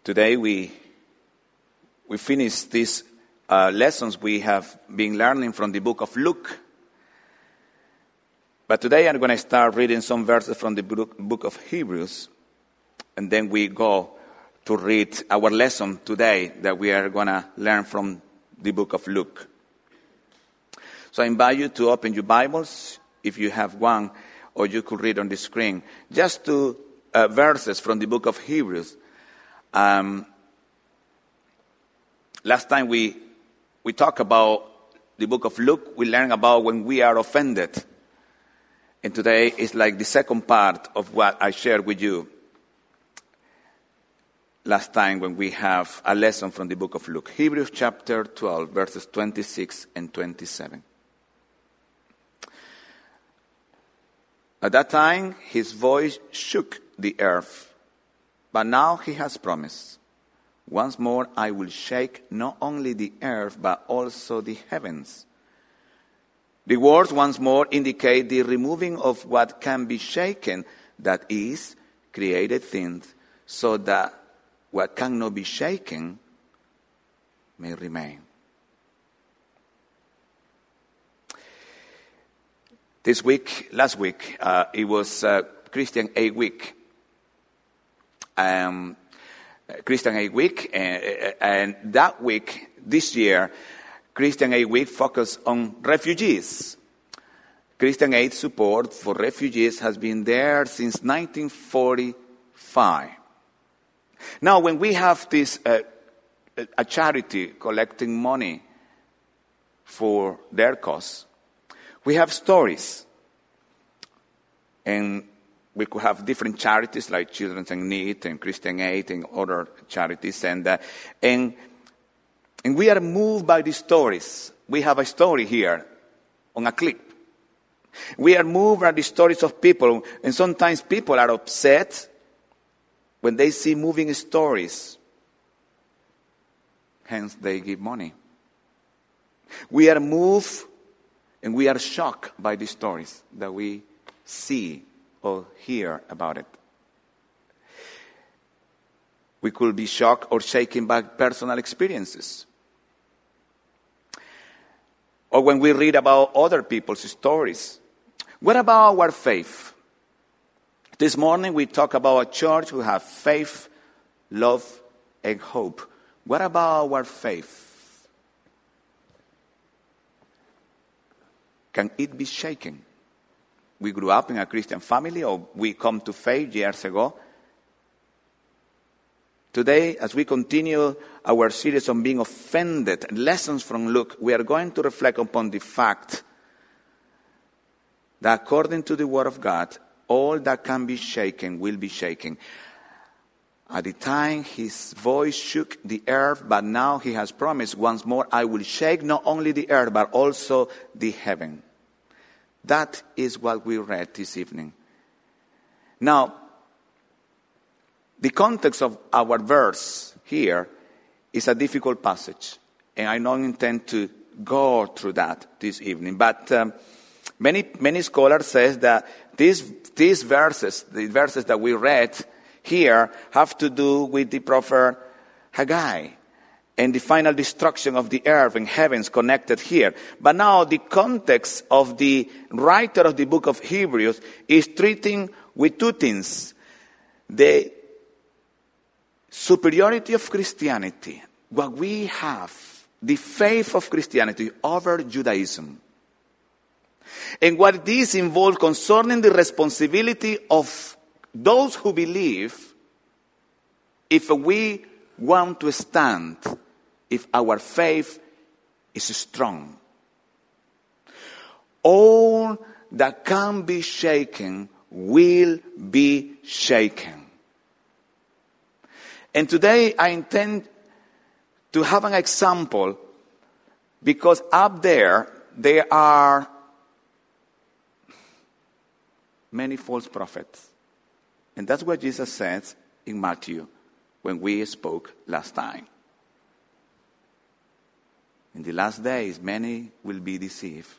Today we finish these lessons we have been learning from the book of Luke. But today I'm going to start reading some verses from the book of Hebrews, and then we go to read our lesson today that we are going to learn from the book of Luke. So I invite you to open your Bibles, if you have one, or you could read on the screen, just two verses from the book of Hebrews. Last time we talked about the book of Luke, we learned about when we are offended. And today is like the second part of what I shared with you last time when we have a lesson from the book of Luke. Hebrews chapter 12, verses 26 and 27. At that time, his voice shook the earth. But now he has promised, once more I will shake not only the earth, but also the heavens. The words once more indicate the removing of what can be shaken, that is, created things, so that what cannot be shaken may remain. Last week, it was Christian Aid Week. Christian Aid Week, and that week, this year, Christian Aid Week focused on refugees. Christian Aid support for refugees has been there since 1945. Now, when we have this a charity collecting money for their cause, we have stories, and we could have different charities like Children's in Need and Christian Aid and other charities. And we are moved by these stories. We have a story here on a clip. We are moved by the stories of people. And sometimes people are upset when they see moving stories. Hence, they give money. We are moved and we are shocked by the stories that we see or hear about it. We could be shocked or shaken by personal experiences. Or when we read about other people's stories. What about our faith? This morning we talk about a church who have faith, love, and hope. What about our faith? Can it be shaken? We grew up in a Christian family, or we come to faith years ago. Today, as we continue our series on being offended, lessons from Luke, we are going to reflect upon the fact that according to the Word of God, all that can be shaken will be shaken. At the time, his voice shook the earth, but now he has promised, once more, I will shake not only the earth, but also the heaven. That is what we read this evening. Now, the context of our verse here is a difficult passage, and I don't intend to go through that this evening. But many scholars say that these verses, the verses that we read here, have to do with the prophet Haggai and the final destruction of the earth and heavens connected here. But now the context of the writer of the book of Hebrews is treating with two things. The superiority of Christianity, what we have, the faith of Christianity over Judaism. And what this involves concerning the responsibility of those who believe if we want to stand, if our faith is strong. All that can be shaken will be shaken. And today I intend to have an example, because up there are many false prophets. And that's what Jesus says in Matthew when we spoke last time. In the last days, many will be deceived.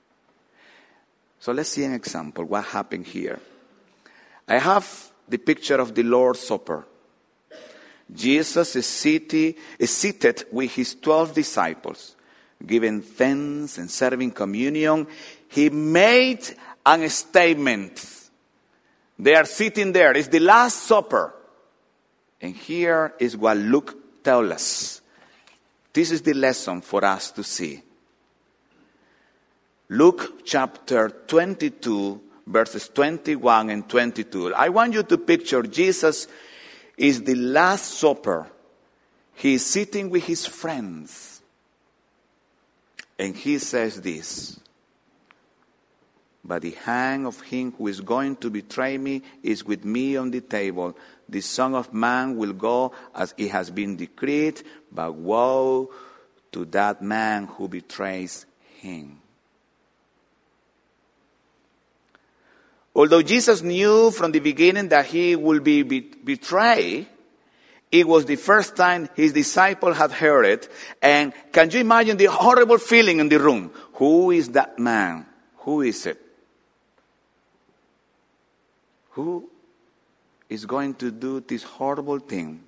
So let's see an example, what happened here. I have the picture of the Lord's Supper. Jesus is seated with his 12 disciples, giving thanks and serving communion. He made a statement. They are sitting there. It's the Last Supper. And here is what Luke tells us. This is the lesson for us to see. Luke chapter 22, verses 21 and 22. I want you to picture Jesus is the Last Supper. He is sitting with his friends. And he says this: "But the hand of him who is going to betray me is with me on the table. The Son of Man will go as it has been decreed, but woe to that man who betrays him." Although Jesus knew from the beginning that he would be betrayed, it was the first time his disciples had heard it. And can you imagine the horrible feeling in the room? Who is that man? Who is it? Who is going to do this horrible thing?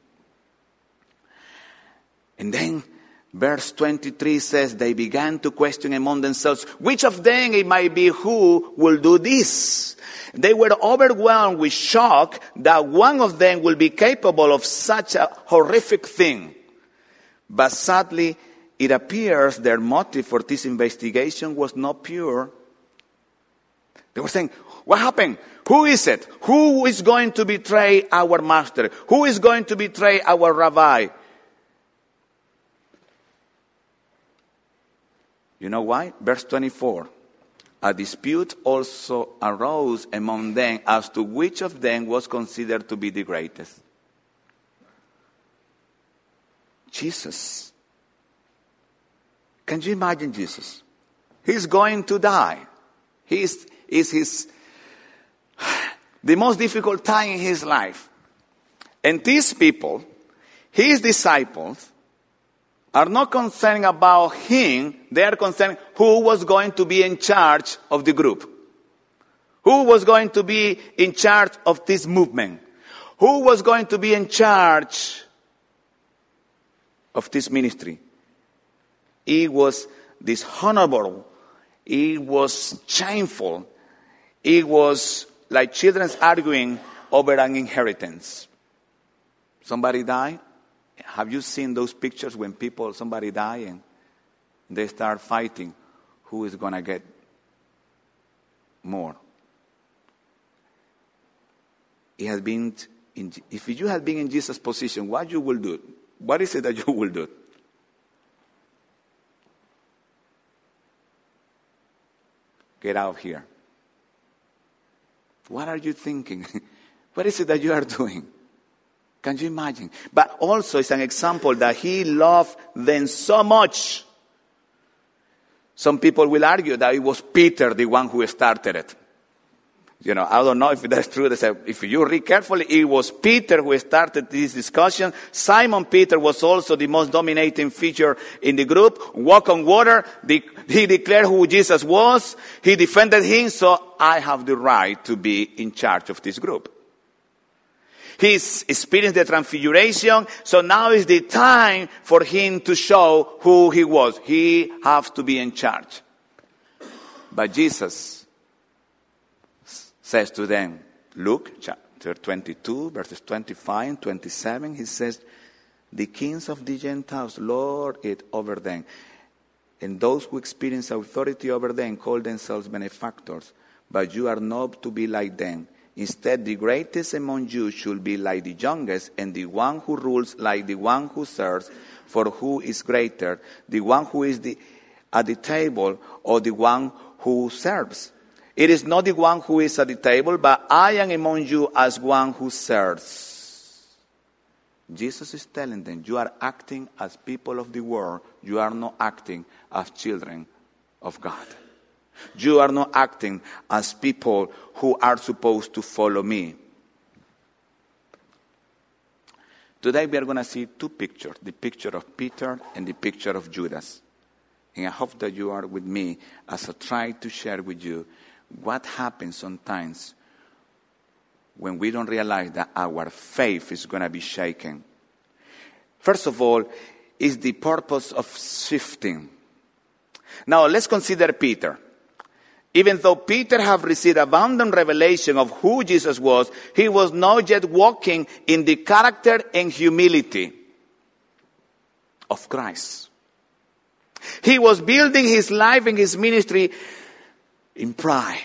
And then verse 23 says, they began to question among themselves, which of them it might be who will do this? They were overwhelmed with shock that one of them will be capable of such a horrific thing. But sadly, it appears their motive for this investigation was not pure. They were saying, what happened? Who is it? Who is going to betray our master? Who is going to betray our rabbi? You know why? Verse 24. A dispute also arose among them as to which of them was considered to be the greatest. Jesus. Can you imagine Jesus? He's going to die. It's the most difficult time in his life. And these people, his disciples, are not concerned about him. They are concerned who was going to be in charge of the group. Who was going to be in charge of this movement? Who was going to be in charge of this ministry? It was dishonorable. It was shameful. It was like children arguing over an inheritance. Somebody died. Have you seen those pictures when somebody die and they start fighting who is going to get more? If you had been in Jesus' position, what you will do? What is it that you will do? Get out of here. What are you thinking? What is it that you are doing? Can you imagine? But also it's an example that he loved them so much. Some people will argue that it was Peter the one who started it. You know, I don't know if that's true. They say, if you read carefully, it was Peter who started this discussion. Simon Peter was also the most dominating figure in the group. Walk on water. He declared who Jesus was. He defended him. So I have the right to be in charge of this group. He's experienced the transfiguration, so now is the time for him to show who he was. He has to be in charge. But Jesus says to them, Luke chapter 22, verses 25 and 27, he says, the kings of the Gentiles lord it over them, and those who experience authority over them call themselves benefactors. But you are not to be like them. Instead, the greatest among you should be like the youngest, and the one who rules like the one who serves. For who is greater, the one who is at the table or the one who serves? It is not the one who is at the table, but I am among you as one who serves. Jesus is telling them, you are acting as people of the world. You are not acting as children of God. You are not acting as people who are supposed to follow me. Today we are going to see two pictures, the picture of Peter and the picture of Judas. And I hope that you are with me as I try to share with you what happens sometimes when we don't realize that our faith is going to be shaken. First of all, is the purpose of shifting. Now, let's consider Peter. Even though Peter had received abundant revelation of who Jesus was, he was not yet walking in the character and humility of Christ. He was building his life and his ministry in pride.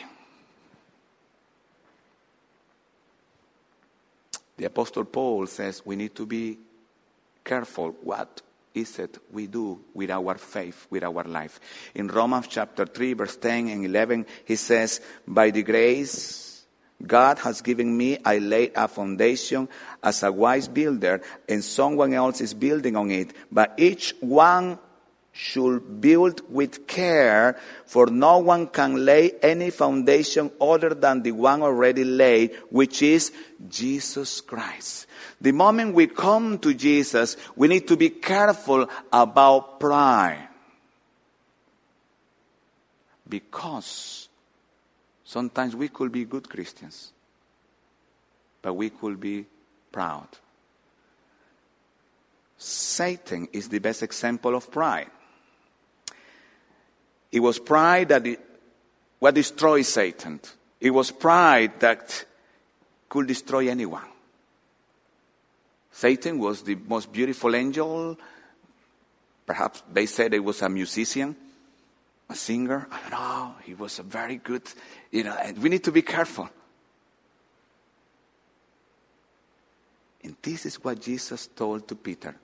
The Apostle Paul says we need to be careful what is it we do with our faith, with our life. In Romans chapter 3, verse 10 and 11, he says, by the grace God has given me, I laid a foundation as a wise builder, and someone else is building on it. But each one should build with care, for no one can lay any foundation other than the one already laid, which is Jesus Christ. The moment we come to Jesus, we need to be careful about pride. Because sometimes we could be good Christians, but we could be proud. Satan is the best example of pride. It was pride what destroyed Satan. It was pride that could destroy anyone. Satan was the most beautiful angel. Perhaps they said he was a musician, a singer. I don't know. He was a very good, and we need to be careful. And this is what Jesus told to Peter.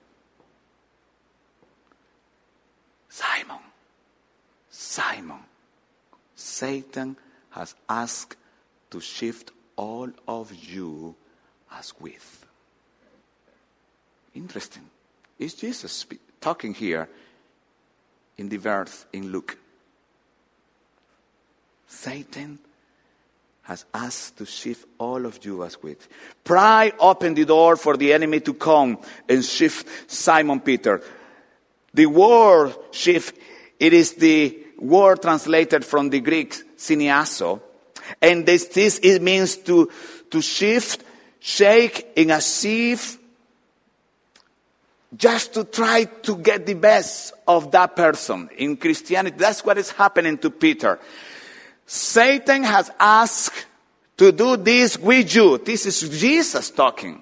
Simon, Satan has asked to shift all of you as wheat. Interesting. Is Jesus talking here in the verse in Luke? Satan has asked to shift all of you as wheat. Pride opened the door for the enemy to come and shift Simon Peter. The word shift, it is the word translated from the Greek syniazo. And this it means to shift, shake in a sieve, just to try to get the best of that person. In Christianity, that's what is happening to Peter. Satan has asked to do this with you. This is Jesus talking.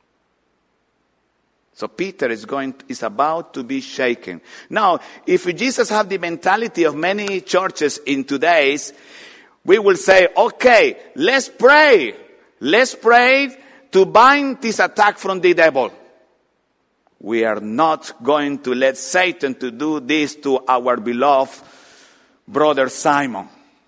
So Peter is about to be shaken. Now, if Jesus have the mentality of many churches in today's, we will say, okay, let's pray. Let's pray to bind this attack from the devil. We are not going to let Satan to do this to our beloved brother Simon.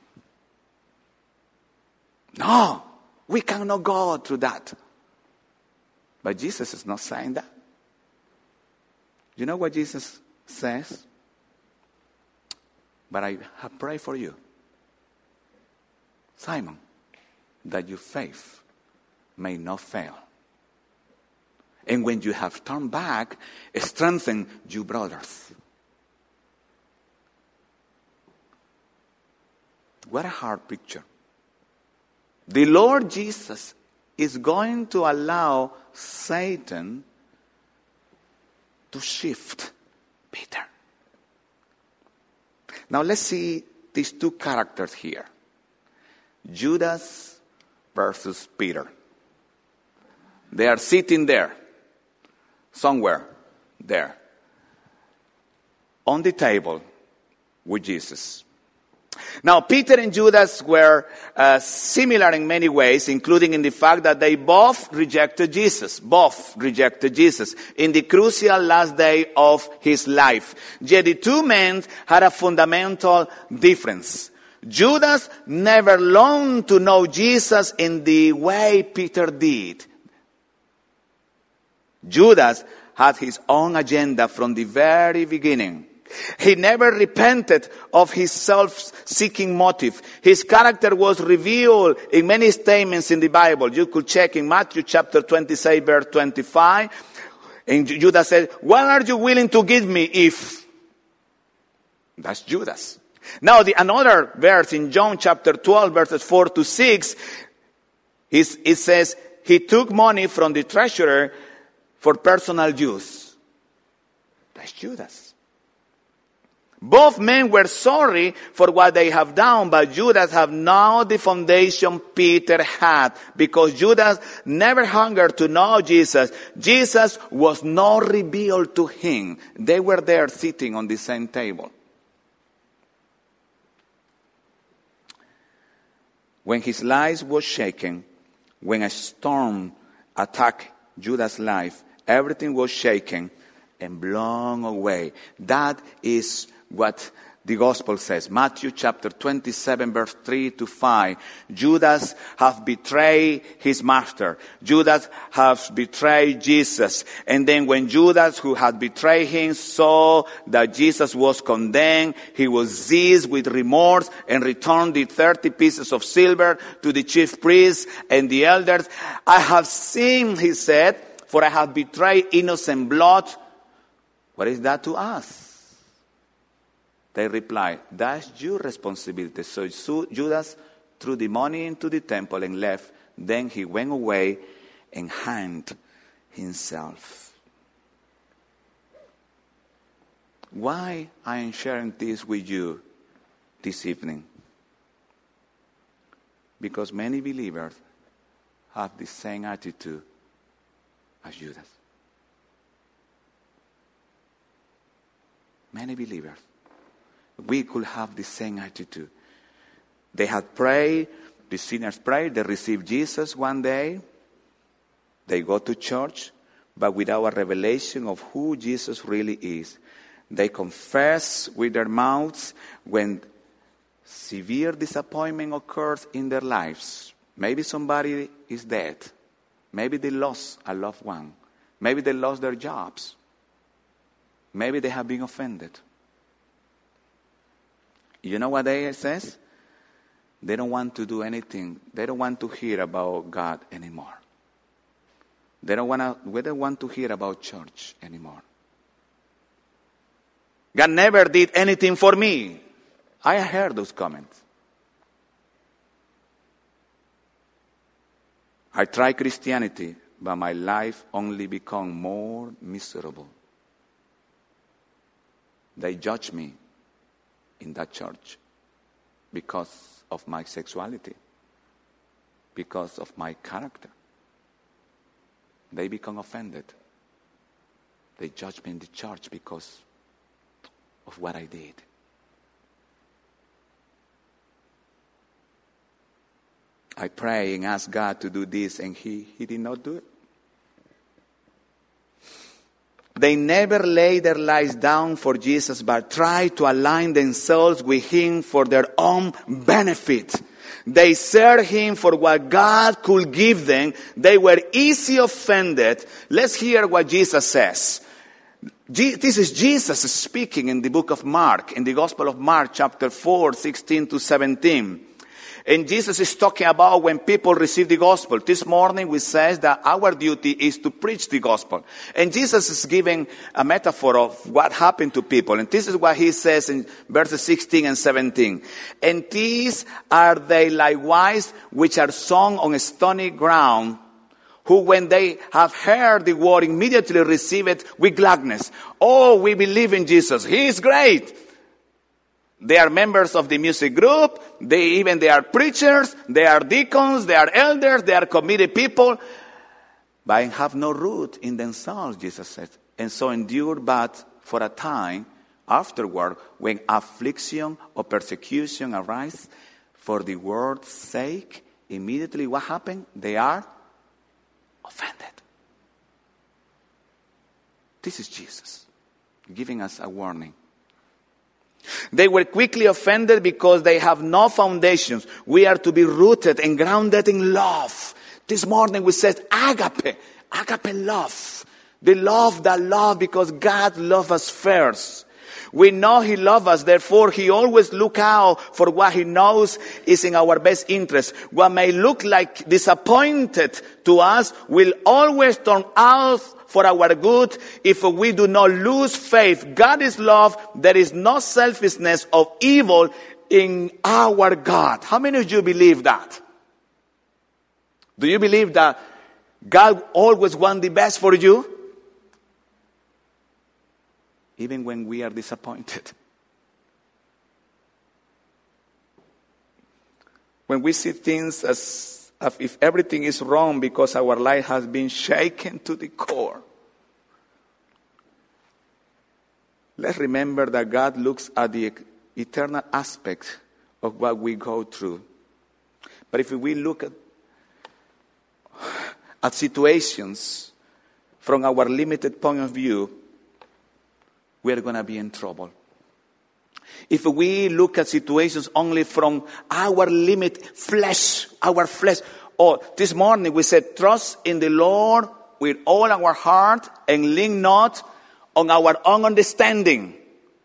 No, we cannot go through that. But Jesus is not saying that. You know what Jesus says? But I have prayed for you, Simon, that your faith may not fail. And when you have turned back, strengthen your brothers. What a hard picture. The Lord Jesus is going to allow Satan to shift Peter. Now let's see these two characters here. Judas versus Peter. They are sitting there. Somewhere there. On the table with Jesus. Now, Peter and Judas were similar in many ways, including in the fact that they both rejected Jesus. Both rejected Jesus in the crucial last day of his life. Yet the two men had a fundamental difference. Judas never longed to know Jesus in the way Peter did. Judas had his own agenda from the very beginning. He never repented of his self-seeking motive. His character was revealed in many statements in the Bible. You could check in Matthew chapter 26, verse 25. And Judas said, what are you willing to give me if? That's Judas. Now, another verse in John chapter 12, verses 4 to 6, it says, he took money from the treasurer for personal use. Judas. Both men were sorry for what they have done, but Judas had not the foundation Peter had, because Judas never hungered to know Jesus. Jesus was not revealed to him. They were there sitting on the same table. When his life was shaken, when a storm attacked Judas' life, everything was shaken and blown away. That is what the gospel says. Matthew chapter 27, verse 3 to 5. Judas hath betrayed his master. Judas hath betrayed Jesus. And then when Judas, who had betrayed him, saw that Jesus was condemned, he was seized with remorse and returned the 30 pieces of silver to the chief priests and the elders. I have sinned, he said, for I have betrayed innocent blood. What is that to us? They replied, that's your responsibility. So Judas threw the money into the temple and left. Then he went away and hanged himself. Why I am sharing this with you this evening? Because many believers have the same attitude as Judas. Many believers. We could have the same attitude. They had prayed, the sinners prayed, they received Jesus one day, they go to church, but without a revelation of who Jesus really is. They confess with their mouths when severe disappointment occurs in their lives. Maybe somebody is dead. Maybe they lost a loved one. Maybe they lost their jobs. Maybe they have been offended. You know what they says? They don't want to do anything. They don't want to hear about God anymore. They don't want to hear about church anymore. God never did anything for me. I heard those comments. I tried Christianity, but my life only became more miserable. They judge me in that church because of my sexuality, because of my character. They become offended. They judge me in the church because of what I did. I pray and ask God to do this, and He did not do it. They never lay their lives down for Jesus, but try to align themselves with Him for their own benefit. They serve Him for what God could give them. They were easily offended. Let's hear what Jesus says. This is Jesus speaking in the book of Mark, in the Gospel of Mark, chapter 4, 16 to 17. And Jesus is talking about when people receive the gospel. This morning we said that our duty is to preach the gospel. And Jesus is giving a metaphor of what happened to people. And this is what He says in verses 16 and 17. And these are they likewise which are sown on a stony ground, who when they have heard the word immediately receive it with gladness. Oh, we believe in Jesus. He is great. They are members of the music group. They are preachers. They are deacons. They are elders. They are committed people. But have no root in themselves, Jesus said. And so endure but for a time. Afterward, when affliction or persecution arise for the word's sake, immediately what happened? They are offended. This is Jesus giving us a warning. They were quickly offended because they have no foundations. We are to be rooted and grounded in love. This morning we said agape love. The love that love because God loved us first. We know He loves us, therefore He always looks out for what He knows is in our best interest. What may look like disappointed to us will always turn out for our good if we do not lose faith. God is love. There is no selfishness of evil in our God. How many of you believe that? Do you believe that God always wants the best for you? even when we are disappointed. When we see things as if everything is wrong because our life has been shaken to the core. Let's remember that God looks at the eternal aspect of what we go through. But if we look at situations from our limited point of view, we are going to be in trouble. If we look at situations only from our our flesh. This morning we said, trust in the Lord with all our heart and lean not on our own understanding.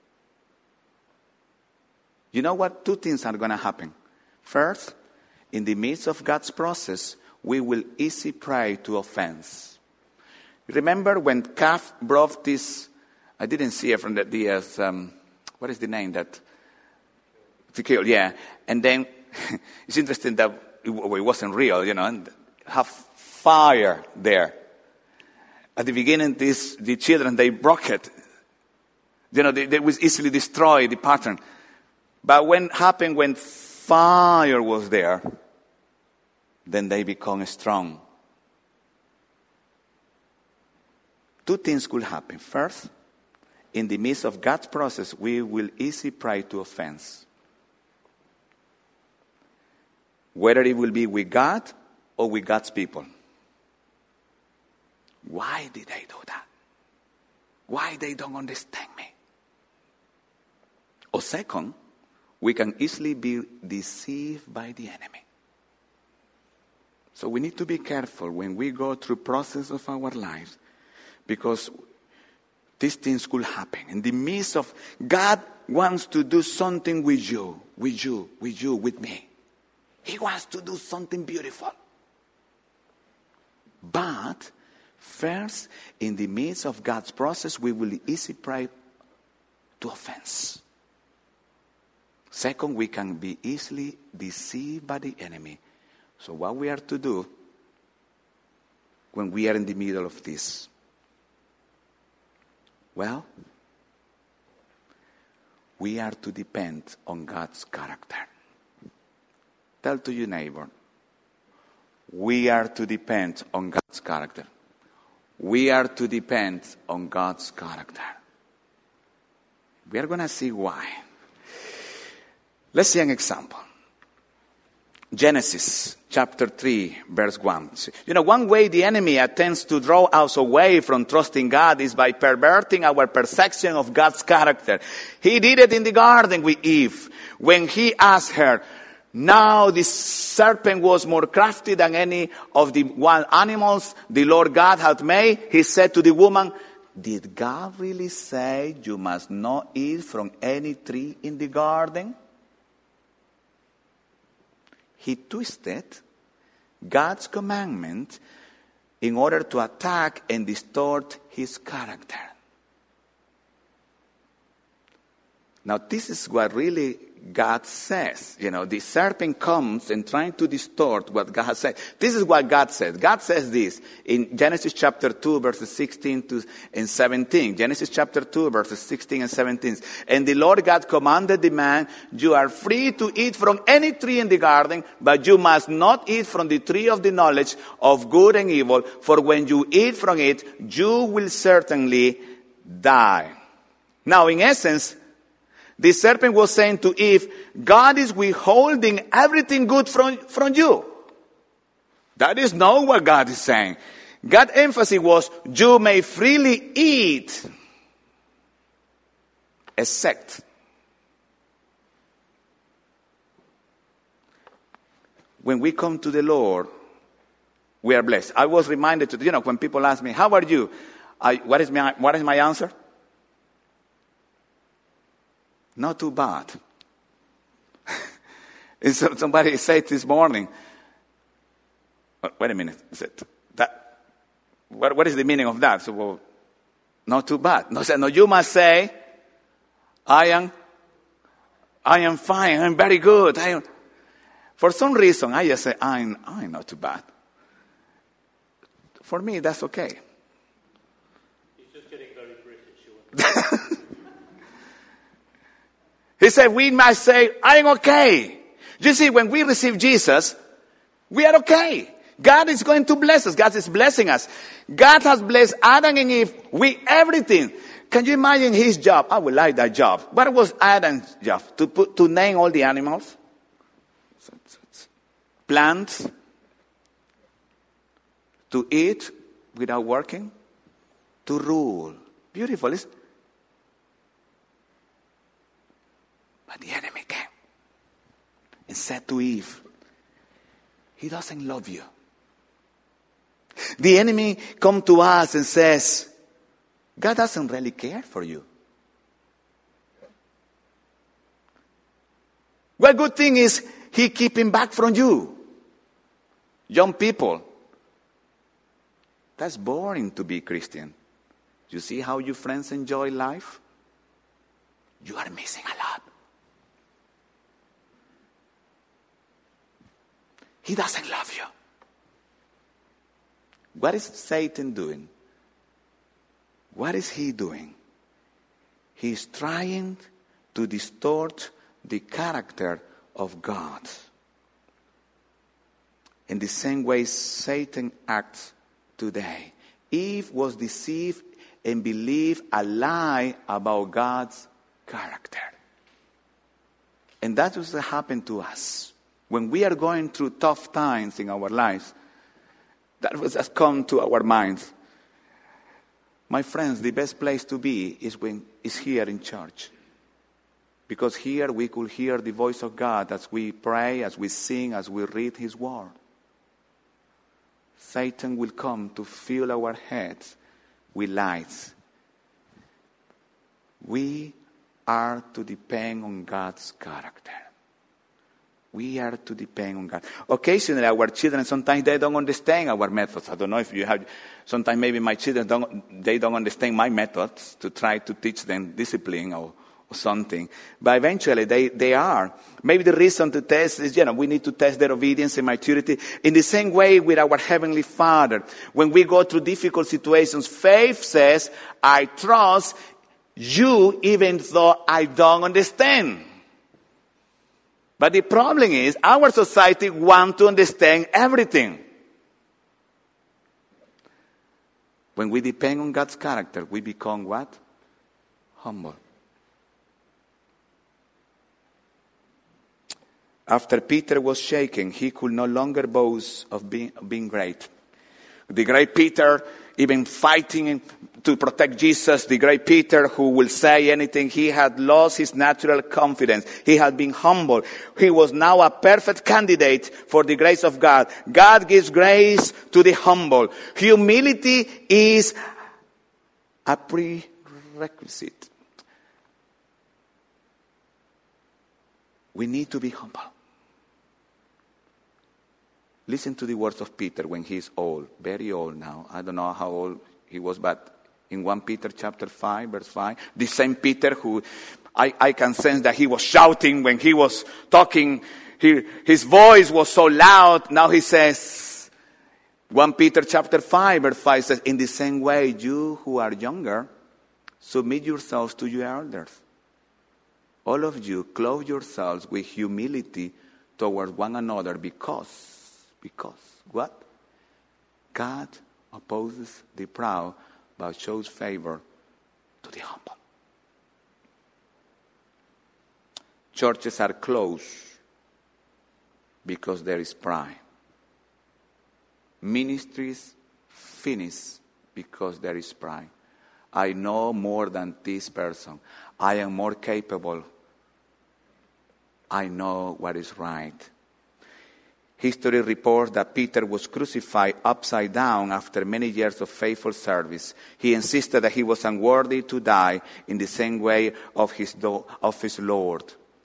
You know what? Two things are going to happen. First, in the midst of God's process, we will easily prey to offense. Remember when Calf brought this, I didn't see it from what is the name that? To kill, yeah. And then, it's interesting that it wasn't real, and have fire there. At the beginning, the children, they broke it. They was easily destroy the pattern. But when fire was there, then they become strong. Two things could happen. First, in the midst of God's process, we will easily prey to offense. Whether it will be with God or with God's people. Why did they do that? Why they don't understand me? Or second, we can easily be deceived by the enemy. So we need to be careful when we go through process of our lives, because these things could happen. In the midst of, God wants to do something with you, with me. He wants to do something beautiful. But first, in the midst of God's process, we will easily prey to offense. Second, we can be easily deceived by the enemy. So what we are to do when we are in the middle of this? Well, we are to depend on God's character. Tell to your neighbor, we are to depend on God's character. We are to depend on God's character. We are going to see why. Let's see an example. Genesis chapter 3, verse 1. One way the enemy attempts to draw us away from trusting God is by perverting our perception of God's character. He did it in the garden with Eve when he asked her, now the serpent was more crafty than any of the wild animals the Lord God had made. He said to the woman, did God really say you must not eat from any tree in the garden? He twisted God's commandment in order to attack and distort his character. Now, this is what really God says. The serpent comes and trying to distort what God said. This is what God says. God says this in Genesis chapter 2, verses 16 and 17. Genesis chapter 2, verses 16 and 17. And the Lord God commanded the man, you are free to eat from any tree in the garden, but you must not eat from the tree of the knowledge of good and evil, for when you eat from it, you will certainly die. Now, in essence, the serpent was saying to Eve, God is withholding everything good from you. That is not what God is saying. God's emphasis was, you may freely eat, except when we come to the Lord, we are blessed. I was reminded when people ask me, how are you? What is my answer? Not too bad. Somebody said this morning, wait a minute, what is the meaning of that? So, well, not too bad. No, you must say, I am fine, I'm very good. For some reason, I just say, I'm not too bad. For me, that's okay. He's just getting very British. He said we must say, I'm okay. You see, when we receive Jesus, we are okay. God is going to bless us. God is blessing us. God has blessed Adam and Eve with everything. Can you imagine his job? I would like that job. What was Adam's job? To name all the animals? Plants? To eat without working? To rule. Beautiful. But the enemy came and said to Eve, he doesn't love you. The enemy comes to us and says, God doesn't really care for you. Well, good thing is he keeping back from you. Young people, that's boring to be Christian. You see how your friends enjoy life? You are missing a lot. He doesn't love you. What is Satan doing? What is he doing? He's trying to distort the character of God. In the same way Satan acts today. Eve was deceived and believed a lie about God's character. And that's what happened to us. When we are going through tough times in our lives, that has come to our minds. My friends, the best place to be is here in church. Because here we could hear the voice of God as we pray, as we sing, as we read His Word. Satan will come to fill our heads with lies. We are to depend on God's character. We are to depend on God. Occasionally, our children, sometimes they don't understand our methods. I don't know if you have, sometimes maybe my children don't understand my methods to try to teach them discipline or something. But eventually they are. Maybe the reason to test is, we need to test their obedience and maturity. In the same way with our Heavenly Father. When we go through difficult situations, faith says, I trust you even though I don't understand. But the problem is, our society wants to understand everything. When we depend on God's character, we become what? Humble. After Peter was shaken, he could no longer boast of being great. The great Peter, even fighting to protect Jesus, the great Peter who will say anything, he had lost his natural confidence. He had been humble. He was now a perfect candidate for the grace of God. God gives grace to the humble. Humility is a prerequisite. We need to be humble. Listen to the words of Peter when he's old, very old now. I don't know how old he was, but in 1 Peter chapter 5, verse 5, the same Peter who I can sense that he was shouting when he was talking. His voice was so loud. Now he says, 1 Peter chapter 5, verse 5 says, in the same way, you who are younger, submit yourselves to your elders. All of you, clothe yourselves with humility towards one another because what? God opposes the proud, but shows favor to the humble. Churches are closed because there is pride. Ministries finish because there is pride. I know more than this person. I am more capable. I know what is right. History reports that Peter was crucified upside down after many years of faithful service. He insisted that he was unworthy to die in the same way of his Lord.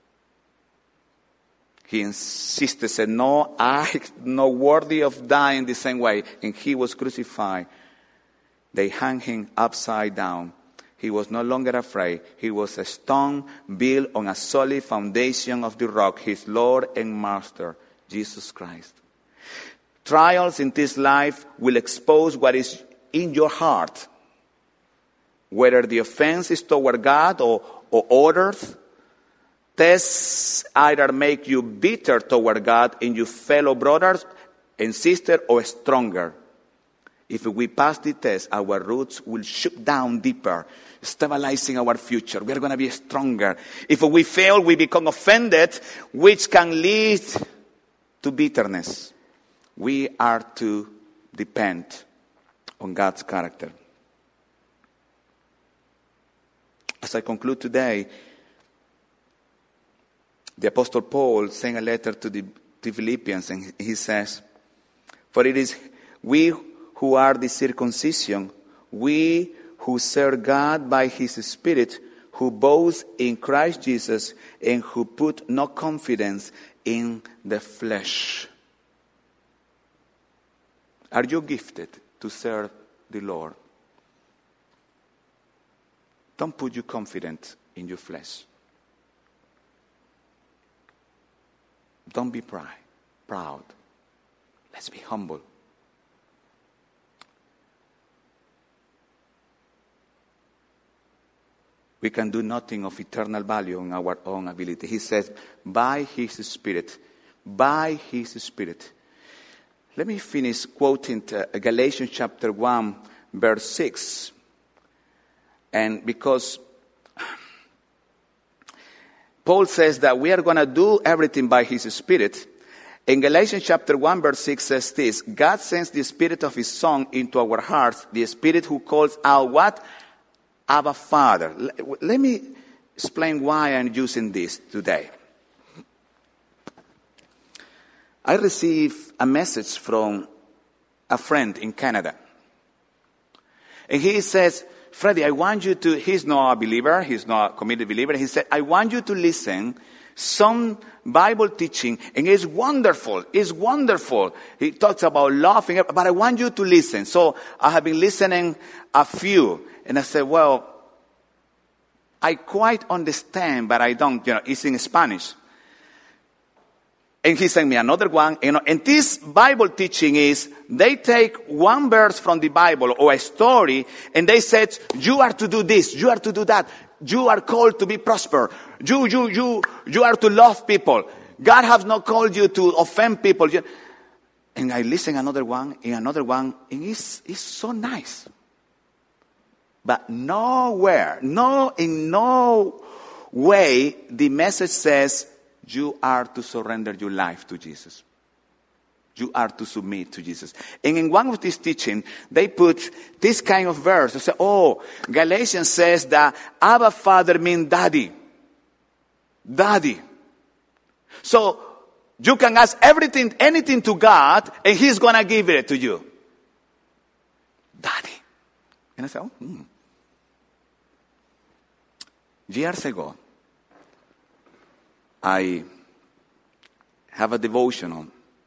He insisted, said, no, I'm not worthy of dying the same way. And he was crucified. They hung him upside down. He was no longer afraid. He was a stone built on a solid foundation of the rock, his Lord and Master, Jesus Christ. Trials in this life will expose what is in your heart. Whether the offense is toward God or others, Tests either make you bitter toward God and your fellow brothers and sisters, or stronger. If we pass the test, our roots will shoot down deeper, stabilizing our future. We are going to be stronger. If we fail, we become offended, which can lead to bitterness. We are to depend on God's character. As I conclude today, the Apostle Paul sent a letter to the Philippians, and he says, "For it is we who are the circumcision, we who serve God by His Spirit, who boast in Christ Jesus, and who put no confidence in the flesh." Are you gifted to serve the Lord? Don't put your confidence in your flesh. Don't be proud. Let's be humble. We can do nothing of eternal value in our own ability. He says, by His Spirit. By His Spirit. Let me finish quoting Galatians chapter 1, verse 6. And because Paul says that we are going to do everything by His Spirit. In Galatians chapter 1, verse 6 says this: God sends the Spirit of His Son into our hearts, the Spirit who calls out what? Abba, Father. Let me explain why I'm using this today. I received a message from a friend in Canada. And he says, "Freddie, I want you to," he's not a believer, he's not a committed believer. He said, "I want you to listen some Bible teaching, and it's wonderful. It's wonderful. He talks about laughing, but I want you to listen." So I have been listening a few, and I said, "Well, I quite understand, but I don't, it's in Spanish." And he sent me another one, and this Bible teaching is, they take one verse from the Bible or a story, and they said, you are to do this, you are to do that, you are called to be prosper, you are to love people. God has not called you to offend people. And I listen another one, and it's so nice. But nowhere, in no way, the message says, you are to surrender your life to Jesus. You are to submit to Jesus. And in one of these teachings, they put this kind of verse. They say, Galatians says that Abba Father means daddy. Daddy. So you can ask anything to God, and He's going to give it to you. Daddy. And I said, Years ago, I have a devotional.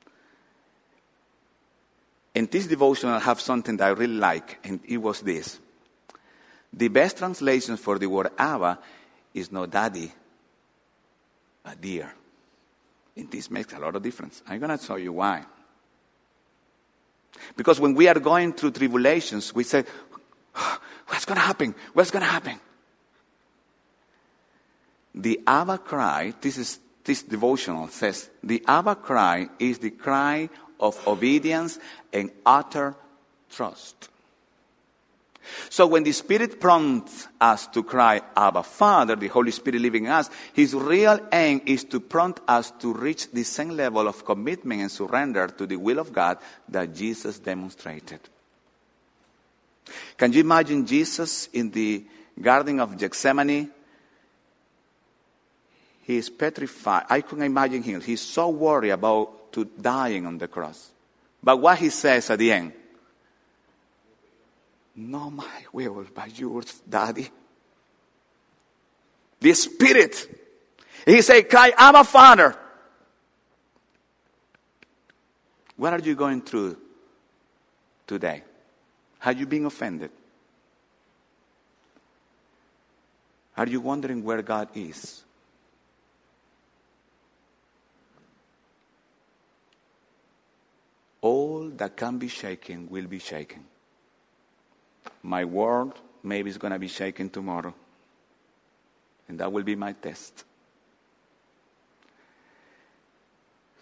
And this devotional have something that I really like, and it was this. The best translation for the word Abba is not daddy, but dear. And this makes a lot of difference. I'm going to show you why. Because when we are going through tribulations, we say, what's going to happen? What's going to happen? The Abba cry, this devotional says, the Abba cry is the cry of obedience and utter trust. So when the Spirit prompts us to cry, Abba, Father, the Holy Spirit living in us, His real aim is to prompt us to reach the same level of commitment and surrender to the will of God that Jesus demonstrated. Can you imagine Jesus in the Garden of Gethsemane? He is petrified. I couldn't imagine him. He's so worried about dying on the cross. But what he says at the end, not my will, but yours, Daddy. The Spirit. He said, cry, Abba, Father. What are you going through today? Have you been offended? Are you wondering where God is? All that can be shaken will be shaken. My world maybe is going to be shaken tomorrow. And that will be my test.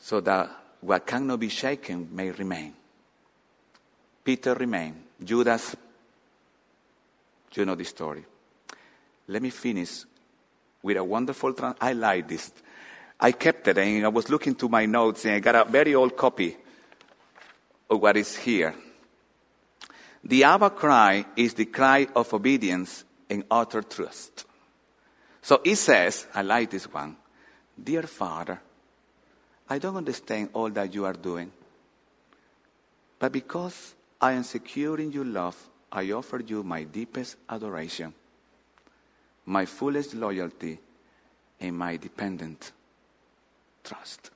so that what cannot be shaken may remain. Peter remained. Judas, you know the story. Let me finish with a wonderful I like this. I kept it, and I was looking to my notes, and I got a very old copy of what is here. The Abba cry is the cry of obedience and utter trust. So it says, I like this one, Dear Father, I don't understand all that you are doing, but because I am secure in your love, I offer you my deepest adoration, my fullest loyalty, and my dependent trust.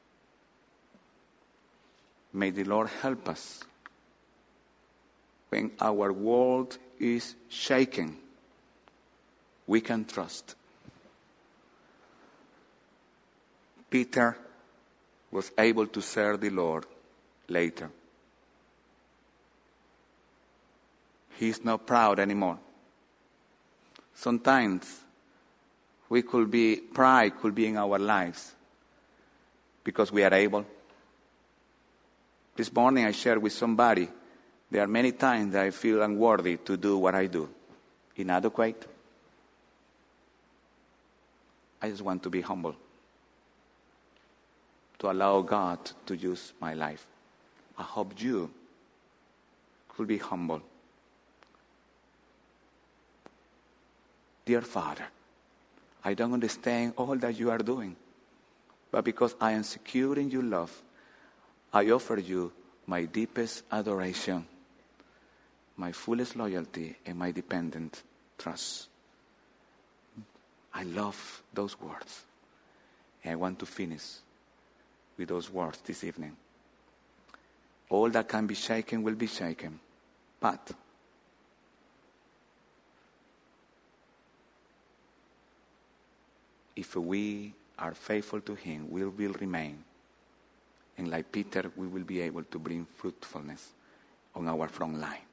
May the Lord help us when our world is shaken, we can trust. Peter was able to serve the Lord later. He's not proud anymore. Sometimes pride could be in our lives because we are able. This morning I shared with somebody, there are many times that I feel unworthy to do what I do. Inadequate. I just want to be humble, to allow God to use my life. I hope you could be humble. Dear Father, I don't understand all that you are doing, but because I am secure in your love, I offer you my deepest adoration, my fullest loyalty, and my dependent trust. I love those words, and I want to finish with those words this evening. All that can be shaken will be shaken, but if we are faithful to Him, we will remain. And like Peter, we will be able to bring fruitfulness on our front line.